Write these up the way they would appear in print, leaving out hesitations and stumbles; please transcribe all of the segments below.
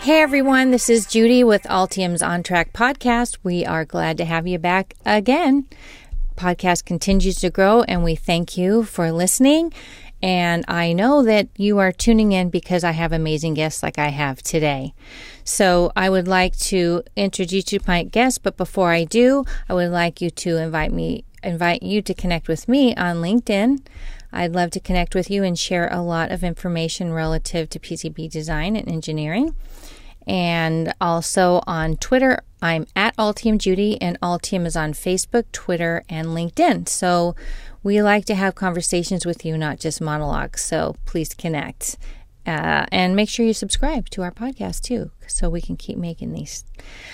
Hey everyone, this is Judy with Altium's On Track podcast. We are glad to have you back again. Podcast continues to grow and we thank you for listening. And I know that you are tuning in because I have amazing guests like I have today. So I would like to introduce you to my guest, but before I do, I would like you to invite you to connect with me on LinkedIn. I'd love to connect with you and share a lot of information relative to PCB design and engineering. And also on Twitter, I'm at Altium Judy, and Altium is on Facebook, Twitter, and LinkedIn. So we like to have conversations with you, not just monologues. So please connect. And make sure you subscribe to our podcast too, so we can keep making these.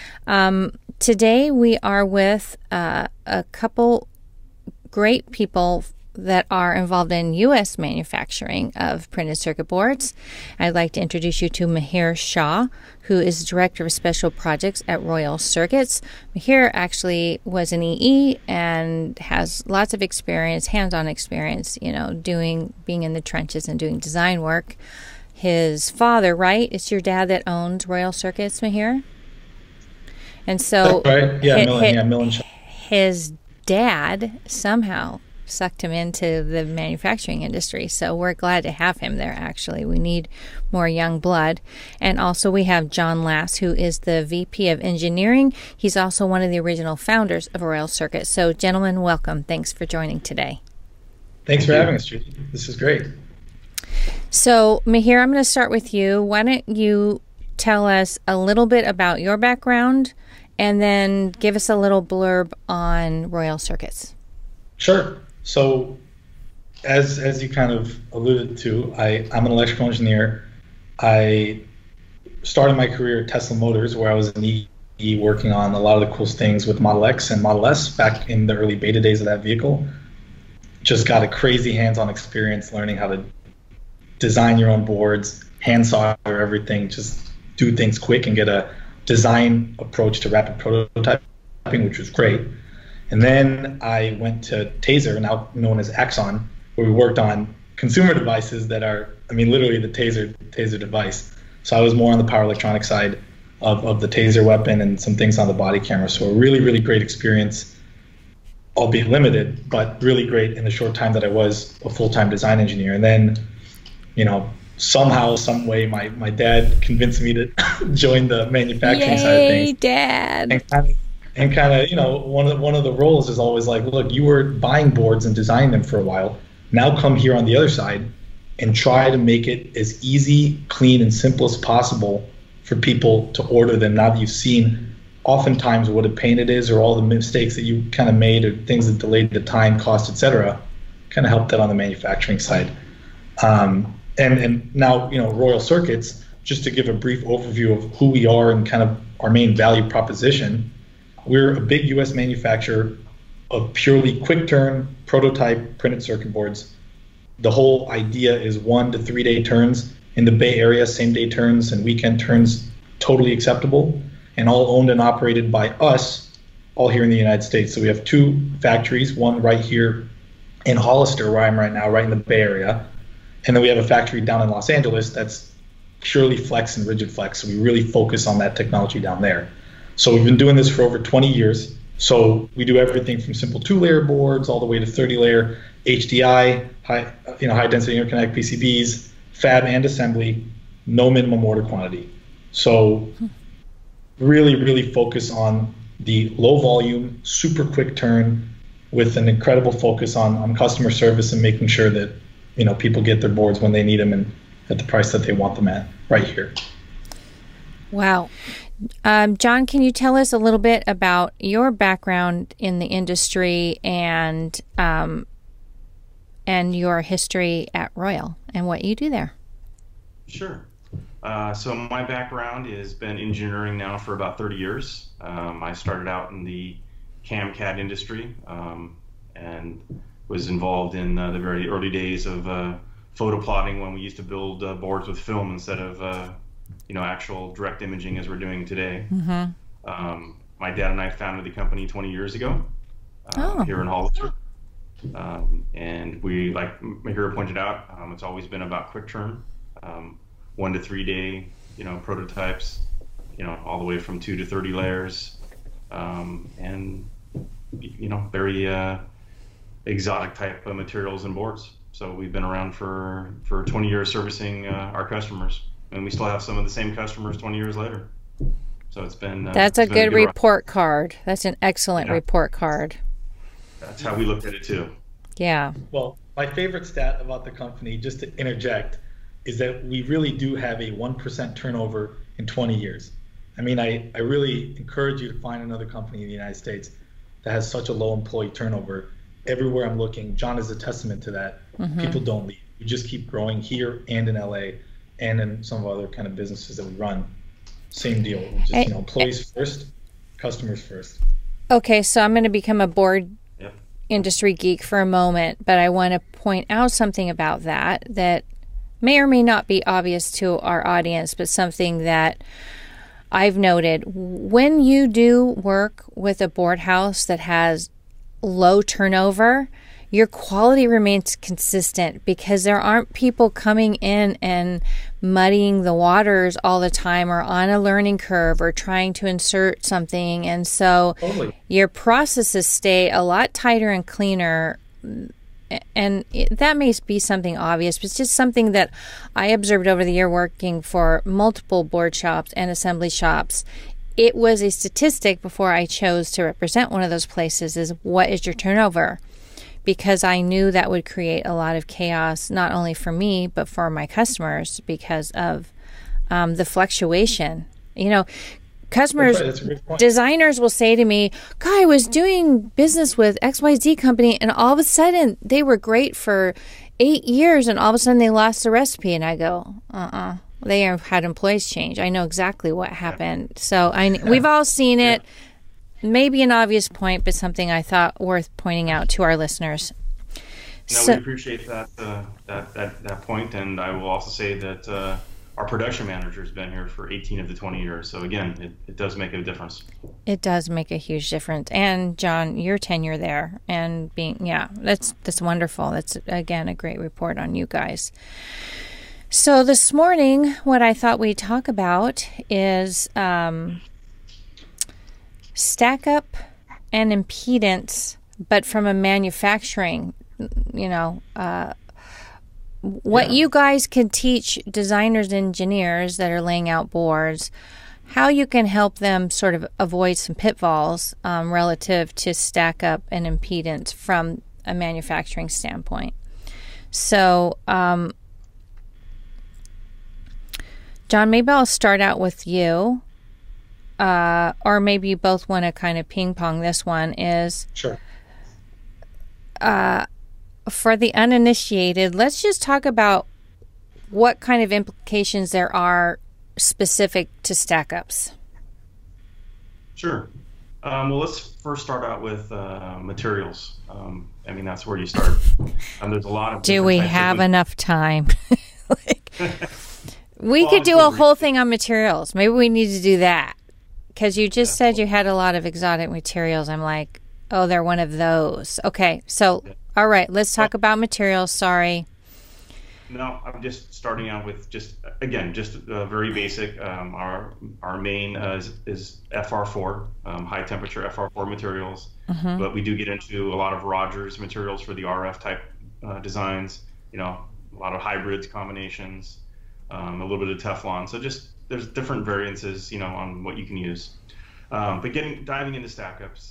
Today we are with a couple great people that are involved in U.S. manufacturing of printed circuit boards. I'd like to introduce you to Mihir Shah, who is Director of Special Projects at Royal Circuits. Mihir actually was an EE and has lots of experience, hands-on experience, being in the trenches and doing design work. His father, right? It's your dad that owns Royal Circuits, Mihir? And so right. Millen Shah. His dad somehow sucked him into the manufacturing industry. So we're glad to have him there, actually. We need more young blood. And also we have John Lass, who is the VP of Engineering. He's also one of the original founders of Royal Circuit. So gentlemen, welcome. Thanks for joining today. Thanks for having us, Judy. This is great. So Mihir, I'm going to start with you. Why don't you tell us a little bit about your background and then give us a little blurb on Royal Circuits. Sure. So, as you kind of alluded to, I'm an electrical engineer. I started my career at Tesla Motors, where I was an EE working on a lot of the coolest things with Model X and Model S back in the early beta days of that vehicle. Just got a crazy hands-on experience learning how to design your own boards, hand solder everything, just do things quick and get a design approach to rapid prototyping, which was great. And then I went to Taser, now known as Axon, where we worked on consumer devices that are, literally the Taser device. So I was more on the power electronic side of the Taser weapon and some things on the body camera. So a really, really great experience, albeit limited, but really great in the short time that I was a full-time design engineer. And then, somehow, some way, my dad convinced me to join the manufacturing side of things. Yay, Dad! And kind of, one of the roles is always like, look, you were buying boards and designing them for a while. Now come here on the other side and try to make it as easy, clean, and simple as possible for people to order them. Now that you've seen oftentimes what a pain it is, or all the mistakes that you kind of made, or things that delayed the time, cost, etc., kind of help that on the manufacturing side. And now, Royal Circuits, just to give a brief overview of who we are and kind of our main value proposition. We're a big U.S. manufacturer of purely quick-turn, prototype printed circuit boards. The whole idea is 1 to 3 day turns. In the Bay Area, same-day turns and weekend turns, totally acceptable, and all owned and operated by us, all here in the United States. So we have 2 factories, one right here in Hollister, where I'm right now, right in the Bay Area. And then we have a factory down in Los Angeles that's purely flex and rigid flex. So we really focus on that technology down there. So we've been doing this for over 20 years. So we do everything from simple 2-layer boards all the way to 30-layer HDI, high density interconnect PCBs, fab and assembly, no minimum order quantity. So really, really focus on the low volume, super quick turn with an incredible focus on customer service and making sure that, people get their boards when they need them and at the price that they want them at right here. Wow. John, can you tell us a little bit about your background in the industry and your history at Royal and what you do there? Sure. So my background has been engineering now for about 30 years. I started out in the CAM/CAD industry and was involved in the very early days of photo plotting when we used to build boards with film instead of actual direct imaging as we're doing today. Mm-hmm. My dad and I founded the company 20 years ago here in Hollister. And we, like Mihir pointed out, it's always been about quick turn, 1 to 3 day prototypes, all the way from 2 to 30 layers, and very exotic type of materials and boards. So we've been around for 20 years servicing our customers, and we still have some of the same customers 20 years later. So it's been that's a good report card. That's an excellent report card. That's how we looked at it too. Yeah. Well, my favorite stat about the company, just to interject, is that we really do have a 1% turnover in 20 years. I mean, I really encourage you to find another company in the United States that has such a low employee turnover. Everywhere I'm looking, John is a testament to that. Mm-hmm. People don't leave. We just keep growing here and in LA and in some of other kind of businesses that we run. Same deal. Just, employees first, customers first. Okay, so I'm going to become a board industry geek for a moment, but I want to point out something about that may or may not be obvious to our audience, but something that I've noted. When you do work with a board house that has low turnover, your quality remains consistent because there aren't people coming in and muddying the waters all the time or on a learning curve or trying to insert something. And so your processes stay a lot tighter and cleaner. And that may be something obvious, but it's just something that I observed over the year working for multiple board shops and assembly shops. It was a statistic before I chose to represent one of those places is what is your turnover? Because I knew that would create a lot of chaos, not only for me, but for my customers because of the fluctuation. Customers, designers will say to me, "God, I was doing business with XYZ company, and all of a sudden they were great for 8 years, and all of a sudden they lost the recipe." And I go, They have had employees change. I know exactly what happened. So we've all seen it. Maybe an obvious point, but something I thought worth pointing out to our listeners. We appreciate that point, and I will also say that our production manager has been here for 18 of the 20 years. So again, it does make a difference. It does make a huge difference. And John, your tenure there and that's wonderful. That's again a great report on you guys. So this morning, what I thought we'd talk about is stack up and impedance, but from a manufacturing, what you guys can teach designers, engineers that are laying out boards, how you can help them sort of avoid some pitfalls relative to stack up and impedance from a manufacturing standpoint. So, John, maybe I'll start out with you. Or maybe you both want to kind of ping pong this one is sure. For the uninitiated, let's just talk about what kind of implications there are specific to stack ups. Sure. Well, let's first start out with materials. That's where you start. There's a lot of. Do we have enough time? We could do a whole thing on materials. Maybe we need to do that. Because you just said you had a lot of exotic materials. I'm like, oh, they're one of those. Okay, so, all right, let's talk about materials. Sorry. No, I'm just starting out with just very basic. Our main is FR4, high temperature FR4 materials. Mm-hmm. But we do get into a lot of Rogers materials for the RF type designs, a lot of hybrids combinations, a little bit of Teflon. So there's different variances, on what you can use. But diving into stack ups,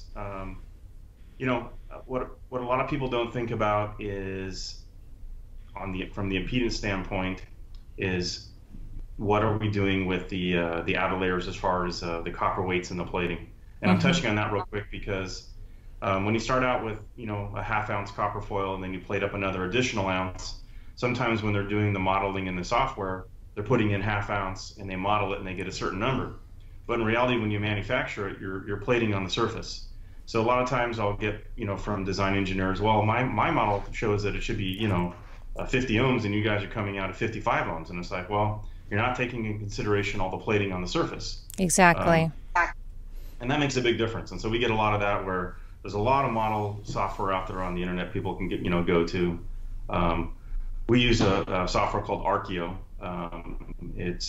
what a lot of people don't think about is from the impedance standpoint is what are we doing with the outer layers as far as the copper weights and the plating. And I'm touching on that real quick because when you start out with a half-ounce copper foil and then you plate up another additional ounce, sometimes when they're doing the modeling in the software, they're putting in half ounce and they model it and they get a certain number. But in reality, when you manufacture it, you're plating on the surface. So a lot of times I'll get, from design engineers, well, my model shows that it should be, 50 ohms and you guys are coming out at 55 ohms. And it's like, well, you're not taking into consideration all the plating on the surface. Exactly. And that makes a big difference. And so we get a lot of that where there's a lot of model software out there on the internet people can get, go to. We use a software called Archeo. It's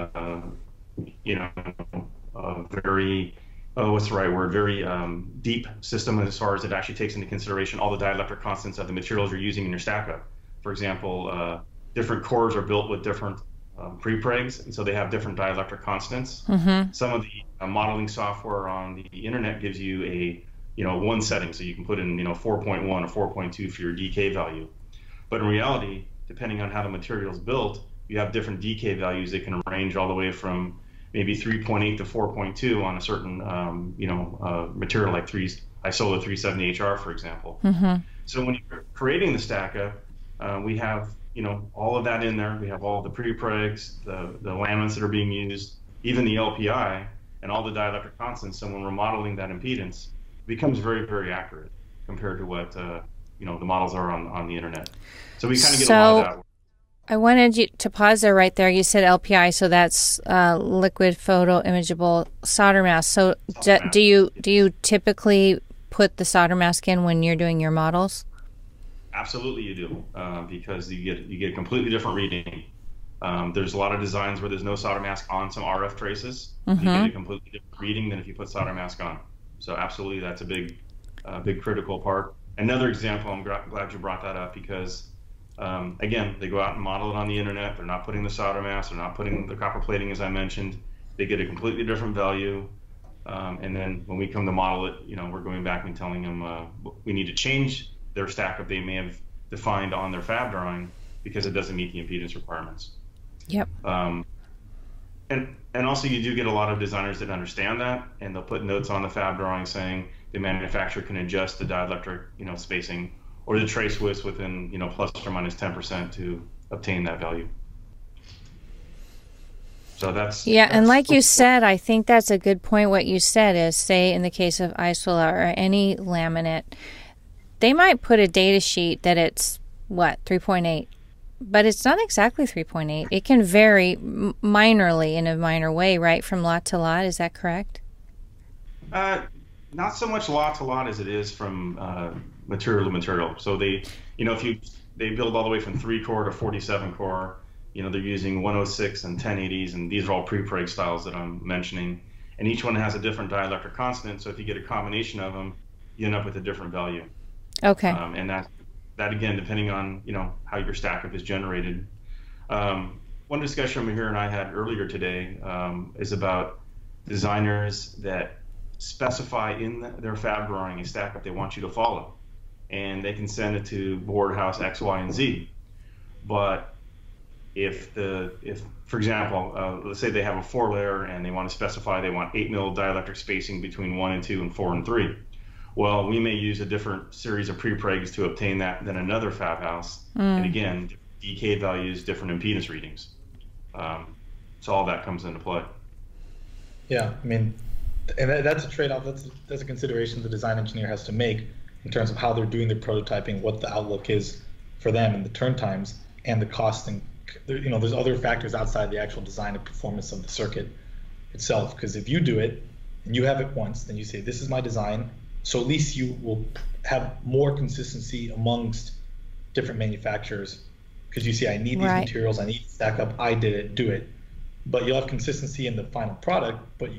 you know, a very, what's the right word? Very deep system as far as it actually takes into consideration all the dielectric constants of the materials you're using in your stack-up. For example, different cores are built with different prepregs, and so they have different dielectric constants. Mm-hmm. Some of the modeling software on the internet gives you a, one setting, so you can put in, 4.1 or 4.2 for your DK value. But in reality, depending on how the material is built, you have different DK values that can range all the way from maybe 3.8 to 4.2 on a certain, material like Isola 370HR, for example. Mm-hmm. So when you're creating the stack-up, we have, all of that in there. We have all the prepregs, the laminates that are being used, even the LPI, and all the dielectric constants. So when we're modeling that impedance, it becomes very, very accurate compared to what, the models are on the internet. So we kind of get a lot of that. I wanted you to pause there right there. You said LPI, so that's liquid photo imageable solder mask. So do you typically put the solder mask in when you're doing your models? Absolutely, you do, because you get a completely different reading. There's a lot of designs where there's no solder mask on some RF traces. Mm-hmm. You get a completely different reading than if you put solder mask on. So absolutely, that's a big critical part. Another example, I'm glad you brought that up because. Again, they go out and model it on the internet. They're not putting the solder mask. They're not putting the copper plating, as I mentioned. They get a completely different value. And then when we come to model it, we're going back and telling them we need to change their stack-up they may have defined on their fab drawing because it doesn't meet the impedance requirements. Yep. And also you do get a lot of designers that understand that, and they'll put notes on the fab drawing saying the manufacturer can adjust the dielectric, spacing or the trace width within, plus or minus 10% to obtain that value. So that's and like you said, I think that's a good point. What you said is, say in the case of Isola or any laminate, they might put a data sheet that it's 3.8, but it's not exactly 3.8. It can vary minorly in a minor way, right, from lot to lot. Is that correct? Not so much lot to lot as it is from material to material. So they, if they build all the way from 3 core to 47 core, they're using 106 and 1080s, and these are all prepreg styles that I'm mentioning. And each one has a different dielectric constant. So if you get a combination of them, you end up with a different value. Okay. And that again, depending on how your stack-up is generated. One discussion Mahir and I had earlier today is about designers that specify in their fab drawing a stack-up they want you to follow, and they can send it to board house X, Y, and Z. But if for example, let's say they have a 4-layer and they want to specify they want 8 mil dielectric spacing between 1 and 2 and 4 and 3. Well, we may use a different series of prepregs to obtain that than another fab house. And again, DK values, different impedance readings. So all that comes into play. Yeah, I mean, and that's a trade-off. That's a consideration the design engineer has to make in terms of how they're doing their prototyping, what the outlook is for them, and the turn times and the costing. There's other factors outside the actual design and performance of the circuit itself. Because if you do it and you have it once, then you say, this is my design. So at least you will have more consistency amongst different manufacturers. Because you say, I need these materials, I need to stack up, I did it, do it. But you'll have consistency in the final product, but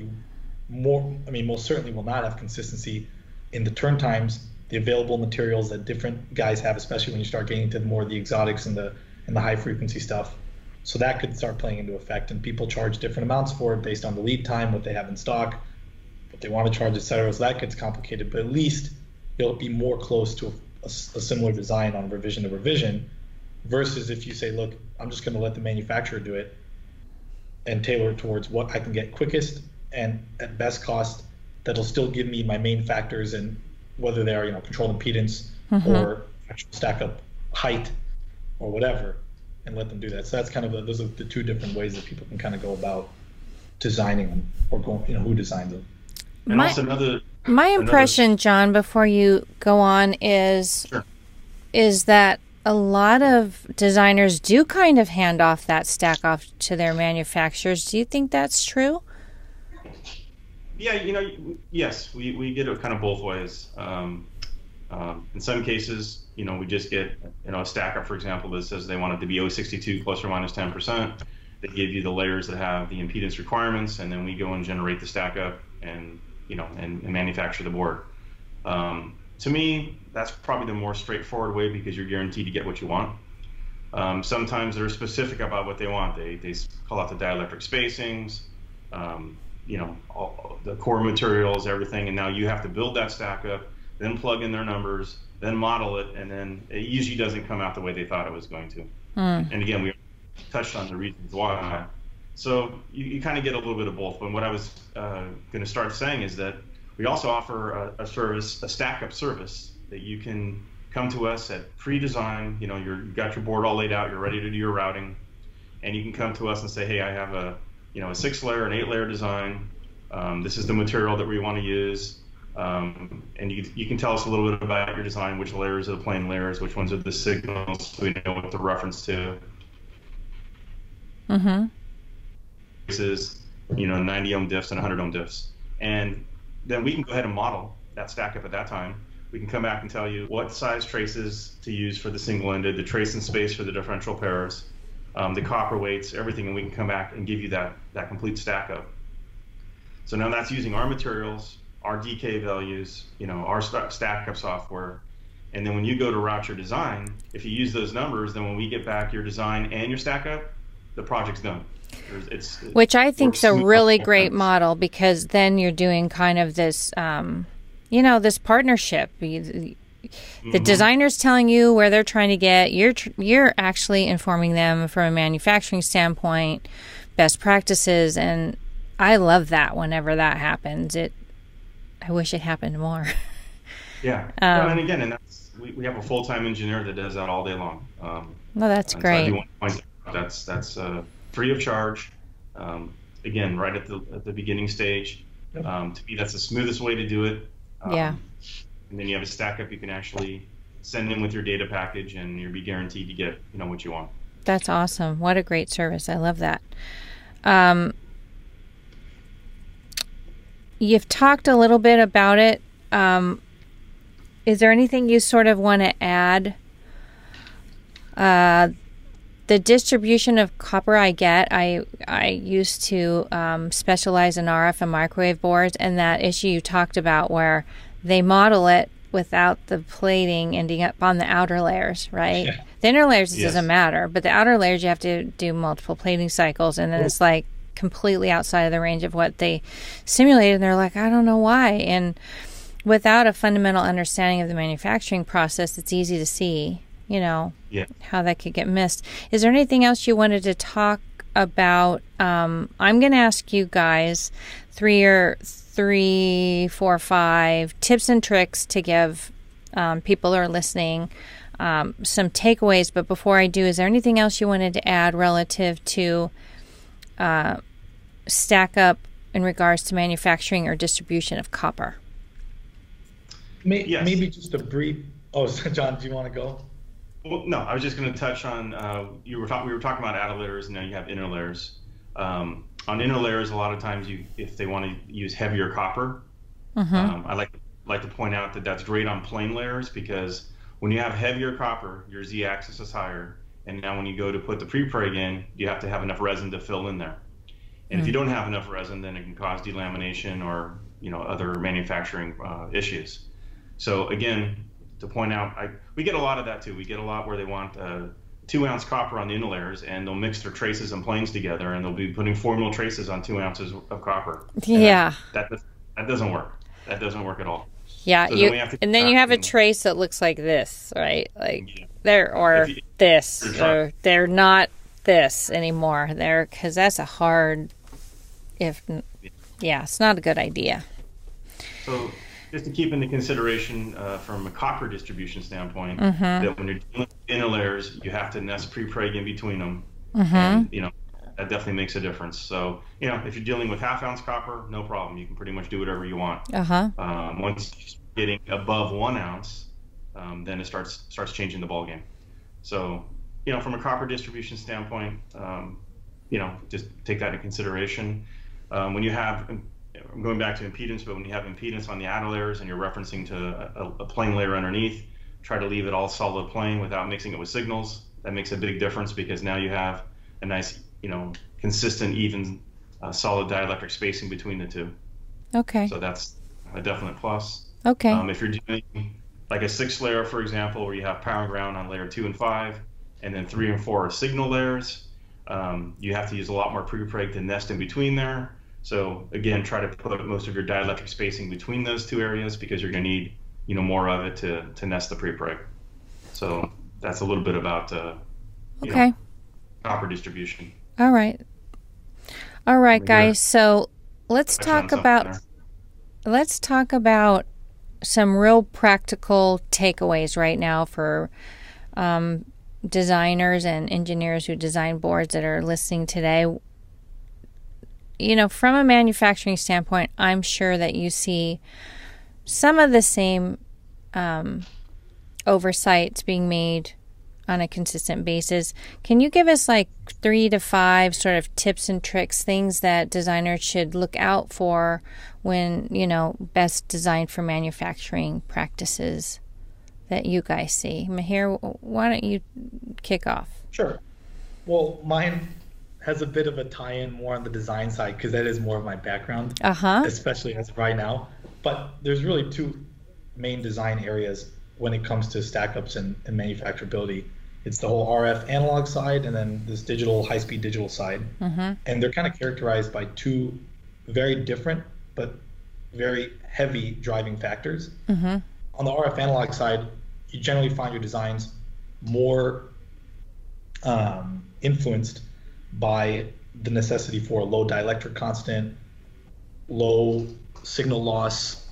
most certainly will not have consistency in the turn times, the available materials that different guys have, especially when you start getting into more of the exotics and the high frequency stuff. So that could start playing into effect, and people charge different amounts for it based on the lead time, what they have in stock, what they want to charge, etc. So that gets complicated, but at least it'll be more close to a similar design on revision to revision, versus if you say, look, I'm just going to let the manufacturer do it and tailor it towards what I can get quickest and at best cost, that'll still give me my main factors, and whether they are controlled impedance or actual stack up height or whatever, and let them do that. So that's kind of those are the two different ways that people can kind of go about designing them, or who designs them. And also my impression, John, before you go on, is that a lot of designers do kind of hand off that stack off to their manufacturers. Do you think that's true? Yeah, yes, we get it kind of both ways. In some cases, we just get, a stack up, for example, that says they want it to be 062 plus or minus 10%. They give you the layers that have the impedance requirements, and then we go and generate the stack up and, and manufacture the board. To me, that's probably the more straightforward way because you're guaranteed to get what you want. Sometimes they're specific about what they want. They call out the dielectric spacings, all the core materials, everything, and now you have to build that stack up, then plug in their numbers, then model it, and then it usually doesn't come out the way they thought it was going to. And again, we touched on the reasons why. So you kind of get a little bit of both. But what I was going to start saying is that we also offer a service, a stack-up service, that you can come to us at pre-design. You've got your board all laid out, you're ready to do your routing, and you can come to us and say, hey, I have a 6-layer, an 8-layer design. This is the material that we want to use. And you can tell us a little bit about your design, which layers are the plane layers, which ones are the signals, so we know what to reference to. This is 90 ohm diffs and 100 ohm diffs, and then we can go ahead and model that stack up at that time. We can come back and tell you what size traces to use for the single-ended, the trace and space for the differential pairs, the copper weights, everything, and we can come back and give you that complete stack up. So now that's using our materials, our DK values, our stack up software. And then when you go to route your design, if you use those numbers, then when we get back your design and your stack up, the project's done. Which I think is a really great model, because then you're doing kind of this, this partnership. The designer's telling you where they're trying to get. You're actually informing them from a manufacturing standpoint, best practices, and I love that whenever that happens. I wish it happened more. Yeah. And again, we have a full-time engineer that does that all day long. Well, that's great. So that's free of charge. Again, right at the beginning stage. To me, that's the smoothest way to do it. Yeah. And then you have a stack up you can actually send in with your data package, and you'll be guaranteed to get what you want. That's awesome. What a great service. I love that. You've talked a little bit about it. Is there anything you sort of want to add? The distribution of copper I get, I used to specialize in RF and microwave boards, and that issue you talked about where they model it without the plating ending up on the outer layers, right? Yeah. The inner layers, it doesn't matter, but the outer layers you have to do multiple plating cycles, and then it's like completely outside of the range of what they simulated, and they're like, I don't know why. And without a fundamental understanding of the manufacturing process, it's easy to see how that could get missed. Is there anything else you wanted to talk about? I'm going to ask you guys 3, 4, 5 tips and tricks to give people who are listening some takeaways. But before I do, is there anything else you wanted to add relative to stack up in regards to manufacturing or distribution of copper? Maybe just a brief. Oh, John, do you want to go? Well, no, I was just going to touch on, we were talking about outer layers, and now you have inner layers. On inner layers, a lot of times, if they want to use heavier copper, I like to point out that that's great on plane layers, because when you have heavier copper, your z-axis is higher, and now when you go to put the prepreg in, you have to have enough resin to fill in there. And if you don't have enough resin, then it can cause delamination or other manufacturing issues. So again, to point out, we get a lot of that too. We get a lot where they want 2-ounce copper on the inner layers, and they'll mix their traces and planes together, and they'll be putting formula traces on 2 ounces of copper. Yeah. That doesn't work. That doesn't work at all. Yeah. So then you have a trace that looks like this, right? Like this, or they're not this anymore. Because that's a hard, it's not a good idea. So just to keep into consideration from a copper distribution standpoint, that when you're dealing with inner layers, you have to nest prepreg in between them. And, that definitely makes a difference. So, if you're dealing with 1/2 ounce copper, no problem. You can pretty much do whatever you want. Once you start getting above 1 ounce, then it starts changing the ballgame. So, from a copper distribution standpoint, just take that into consideration. When you have I'm going back to impedance, but when you have impedance on the outer layers and you're referencing to a plane layer underneath, try to leave it all solid plane without mixing it with signals. That makes a big difference because now you have a nice, consistent, even, solid dielectric spacing between the two. Okay. So that's a definite plus. Okay. If you're doing like a 6 layer, for example, where you have power and ground on layer 2 and 5, and then 3 and 4 are signal layers, you have to use a lot more prepreg to nest in between there. So again, try to put most of your dielectric spacing between those two areas because you're going to need, more of it to nest the prepreg. So that's a little bit about copper distribution. All right, guys. So let's talk about some real practical takeaways right now for designers and engineers who design boards that are listening today. From a manufacturing standpoint, I'm sure that you see some of the same oversights being made on a consistent basis. Can you give us like 3 to 5 sort of tips and tricks, things that designers should look out for when, best design for manufacturing practices that you guys see? Mihir, why don't you kick off? Sure. Well, mine has a bit of a tie-in more on the design side because that is more of my background, especially as of right now. But there's really 2 main design areas when it comes to stack-ups and manufacturability. It's the whole RF analog side and then this digital, high-speed digital side. And they're kind of characterized by 2 very different but very heavy driving factors. On the RF analog side, you generally find your designs more influenced by the necessity for a low dielectric constant, low signal loss,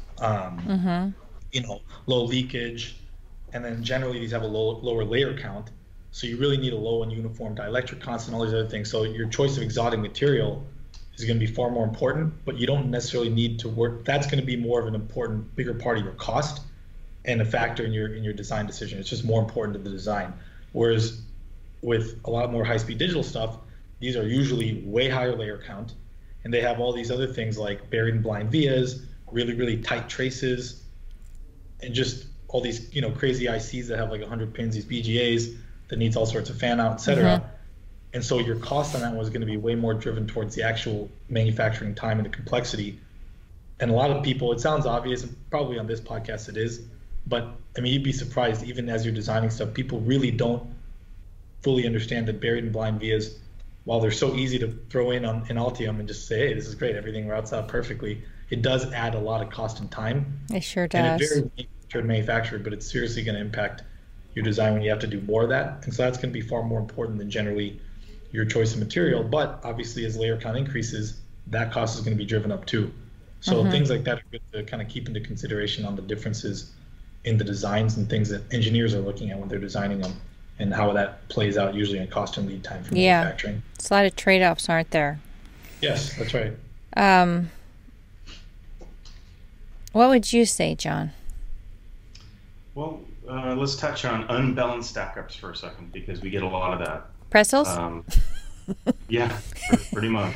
low leakage, and then generally these have a lower layer count. So you really need a low and uniform dielectric constant, all these other things. So your choice of exotic material is going to be far more important, but you don't necessarily need to work. That's going to be more of an important, bigger part of your cost and a factor in your design decision. It's just more important to the design. Whereas with a lot more high-speed digital stuff, these are usually way higher layer count, and they have all these other things like buried and blind vias, really, really tight traces, and just all these, crazy ICs that have like 100 pins, these BGAs that needs all sorts of fan out, et cetera. And so your cost on that one is going to be way more driven towards the actual manufacturing time and the complexity. And a lot of people, it sounds obvious, and probably on this podcast it is, but you'd be surprised, even as you're designing stuff, people really don't fully understand that buried and blind vias, while they're so easy to throw in Altium and just say, hey, this is great, everything routes out perfectly, it does add a lot of cost and time. It sure does. And it varies manufactured, but it's seriously going to impact your design when you have to do more of that. And so that's going to be far more important than generally your choice of material. But obviously, as layer count increases, that cost is going to be driven up too. So things like that are good to kind of keep into consideration on the differences in the designs and things that engineers are looking at when they're designing them, and how that plays out usually in cost and lead time for manufacturing. It's a lot of trade-offs, aren't there? Yes, that's right. What would you say, John? Well, let's touch on unbalanced stack-ups for a second, because we get a lot of that. Pretzels? Yeah, pretty much.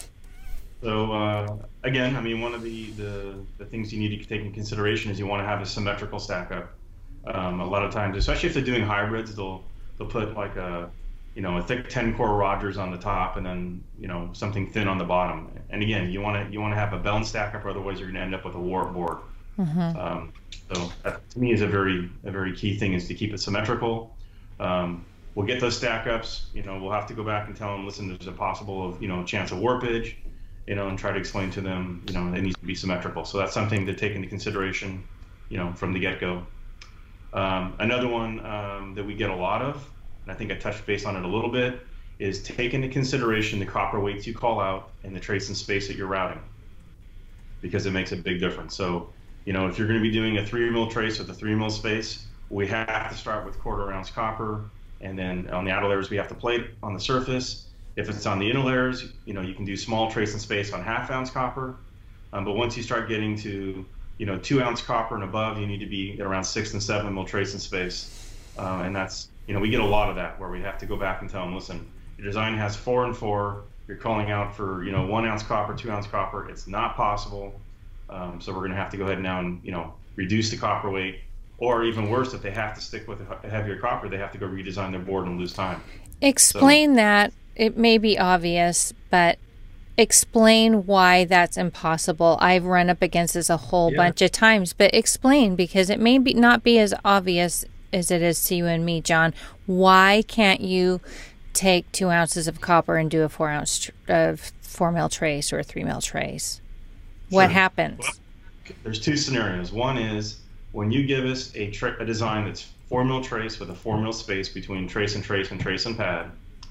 So again, one of the things you need to take into consideration is you want to have a symmetrical stack-up. A lot of times, especially if they're doing hybrids, they'll put like a thick 10-core Rogers on the top and then something thin on the bottom. And again, you want to have a balanced stack-up, or otherwise you're going to end up with a warp board. So that, to me, is a very key thing, is to keep it symmetrical. We'll get those stack-ups. We'll have to go back and tell them, listen, there's a possible chance of warpage. And try to explain to them, it needs to be symmetrical. So that's something to take into consideration, from the get-go. Another one that we get a lot of, and I think I touched base on it a little bit, is take into consideration the copper weights you call out and the trace and space that you're routing, because it makes a big difference. So, if you're going to be doing a 3 mil trace with a 3 mil space, we have to start with 1/4 ounce copper, and then on the outer layers we have to plate on the surface. If it's on the inner layers, you can do small trace and space on 1/2 ounce copper. But once you start getting to 2 ounce copper and above, you need to be around 6 and 7 mil trace and space. And that's, we get a lot of that where we have to go back and tell them, listen, your design has 4 and 4, you're calling out for 1 ounce copper, 2 ounce copper. It's not possible. So we're going to have to go ahead now and reduce the copper weight, or even worse, if they have to stick with a heavier copper, they have to go redesign their board and lose time. Explain that. It may be obvious, but explain why that's impossible. I've run up against this a whole bunch of times, but explain, because it may not be as obvious as it is to you and me, John. Why can't you take 2 ounces of copper and do a 4 ounce of 4 mil trace or a 3 mil trace? What happens? Well, there's two scenarios. One is when you give us a design that's 4 mil trace with a 4 mil space between trace and trace and trace and pad.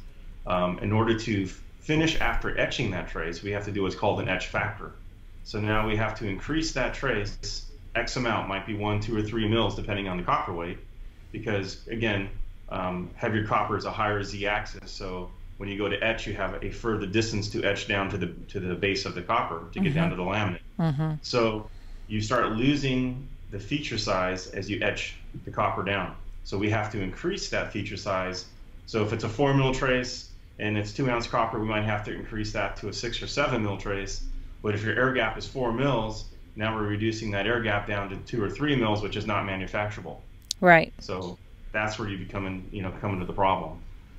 In order to finish after etching that trace, we have to do what's called an etch factor. So now we have to increase that trace X amount, might be 1, 2, or 3 mils depending on the copper weight, because again, heavier copper is a higher Z-axis. So when you go to etch, you have a further distance to etch down to the base of the copper to get down to the laminate. So you start losing the feature size as you etch the copper down. So we have to increase that feature size. So if it's a 4 mil trace and it's 2 ounce copper, we might have to increase that to a 6 or 7 mil trace. But if your air gap is 4 mils, now we're reducing that air gap down to 2 or 3 mils, which is not manufacturable. Right. So that's where you come into the problem.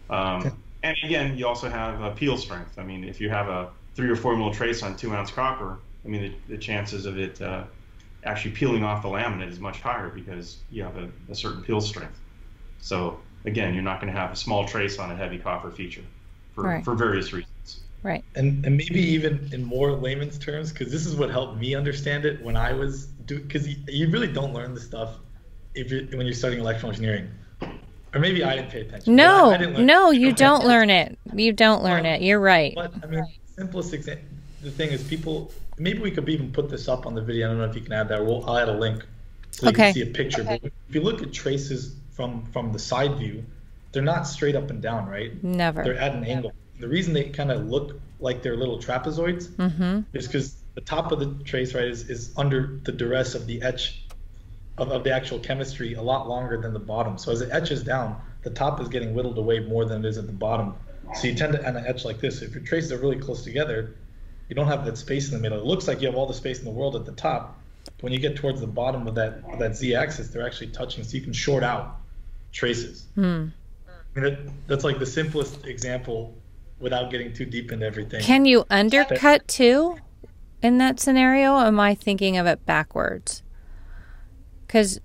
And again, you also have peel strength. I mean, if you have a 3 or 4 mil trace on 2 ounce copper, I mean, the chances of it actually peeling off the laminate is much higher because you have a certain peel strength. So again, you're not going to have a small trace on a heavy copper feature for various reasons. Right. And maybe even in more layman's terms, because this is what helped me understand it when I was because you really don't learn this stuff when you're studying electrical engineering. Or maybe I didn't pay attention. No, you don't learn it. You don't learn it. You're right. But I mean, simplest example. The thing is, people. Maybe we could even put this up on the video. I don't know if you can add that. I'll add a link so you can see a picture. But if you look at traces from the side view, they're not straight up and down, right? Never. They're at an angle. The reason they kind of look like they're little trapezoids is because the top of the trace, right, is under the duress of the etch of the actual chemistry a lot longer than the bottom. So as it etches down, the top is getting whittled away more than it is at the bottom. So you tend to kind of etch like this. If your traces are really close together, you don't have that space in the middle. It looks like you have all the space in the world at the top. But when you get towards the bottom of that Z-axis, they're actually touching, so you can short out traces. I mean, that's like the simplest example without getting too deep into everything. Can you undercut too in that scenario? Or am I thinking of it backwards? Because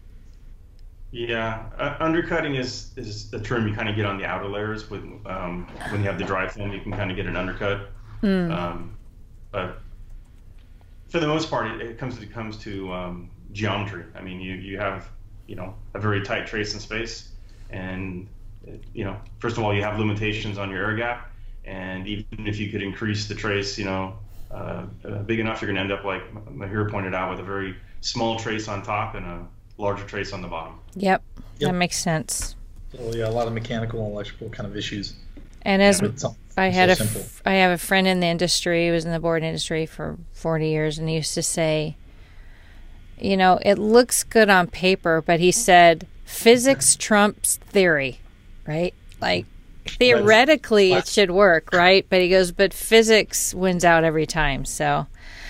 undercutting is a term you kind of get on the outer layers with when you have the dry film, you can kind of get an undercut. But for the most part, it comes to geometry. I mean, you have a very tight trace in space, and first of all, you have limitations on your air gap, and even if you could increase the trace, big enough, you're going to end up, like Mahir pointed out, with a very small trace on top and a larger trace on the bottom. Yep. That makes sense. So a lot of mechanical and electrical kind of issues. And as I have a friend in the industry, who was in the board industry for 40 years, and he used to say, it looks good on paper, but he said, physics trumps theory, right? Like, theoretically it should work, right? But he goes, but physics wins out every time. So,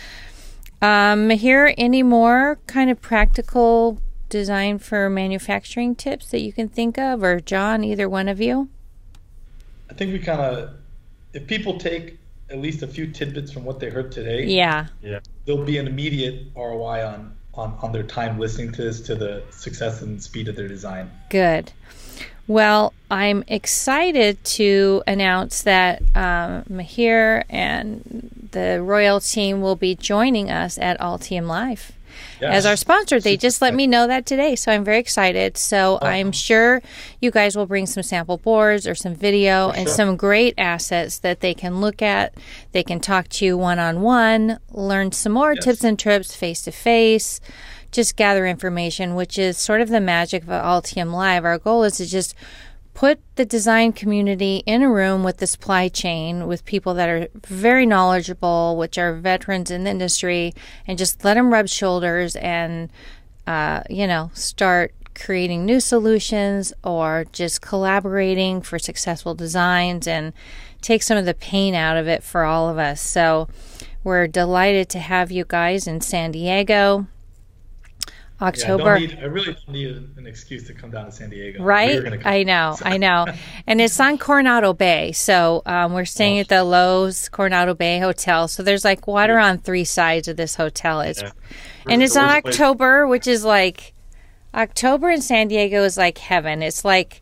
here, any more kind of practical design for manufacturing tips that you can think of, or John, either one of you? I think we kind of, if people take at least a few tidbits from what they heard today, there'll be an immediate ROI on their time listening to this, to the success and speed of their design. Good. Well, I'm excited to announce that Mahir and the Royal team will be joining us at Altium Live as our sponsor. They just let me know that today, so I'm very excited. So I'm sure you guys will bring some sample boards or some video and some great assets that they can look at. They can talk to you one-on-one, learn some more tips and trips face-to-face, just gather information, which is sort of the magic of Altium Live. Our goal is to just put the design community in a room with the supply chain, with people that are very knowledgeable, which are veterans in the industry, and just let them rub shoulders and, start creating new solutions or just collaborating for successful designs and take some of the pain out of it for all of us. So we're delighted to have you guys in San Diego. October. Yeah, I really don't need an excuse to come down to San Diego. Right? I know. And it's on Coronado Bay. So we're staying at the Lowe's Coronado Bay Hotel. So there's like water on 3 sides of this hotel. And it's on October, which is like, October in San Diego is like heaven. It's like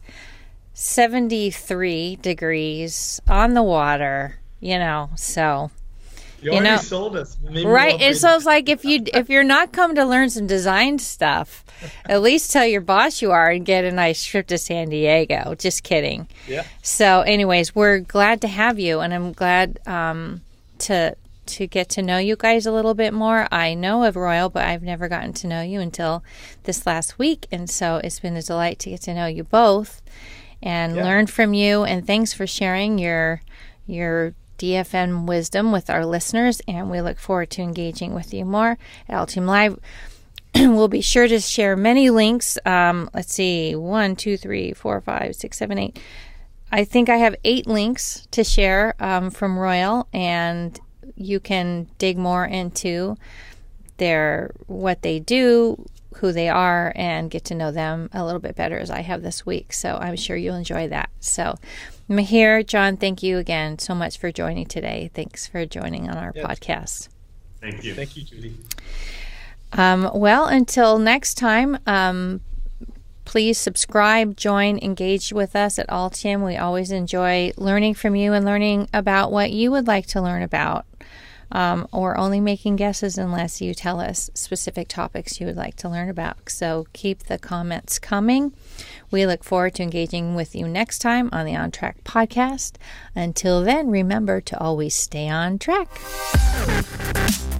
73 degrees on the water, so... You already sold us. Right. And so it's like if you're not come to learn some design stuff, at least tell your boss you are and get a nice trip to San Diego. Just kidding. Yeah. So anyways, we're glad to have you, and I'm glad to get to know you guys a little bit more. I know of Royal, but I've never gotten to know you until this last week, and so it's been a delight to get to know you both and learn from you, and thanks for sharing your DFN wisdom with our listeners, and we look forward to engaging with you more at Altium Live. We'll be sure to share many links. Let's see, 1, 2, 3, 4, 5, 6, 7, 8. I think I have 8 links to share from Royal, and you can dig more into what they do, who they are, and get to know them a little bit better as I have this week. So I'm sure you'll enjoy that. So Mihir, John, thank you again so much for joining today. Thanks for joining on our podcast. Thank you. Thank you, Judy. Well, until next time, please subscribe, join, engage with us at Altium. We always enjoy learning from you and learning about what you would like to learn about. Or only making guesses unless you tell us specific topics you would like to learn about. So keep the comments coming. We look forward to engaging with you next time on the On Track podcast. Until then, remember to always stay on track.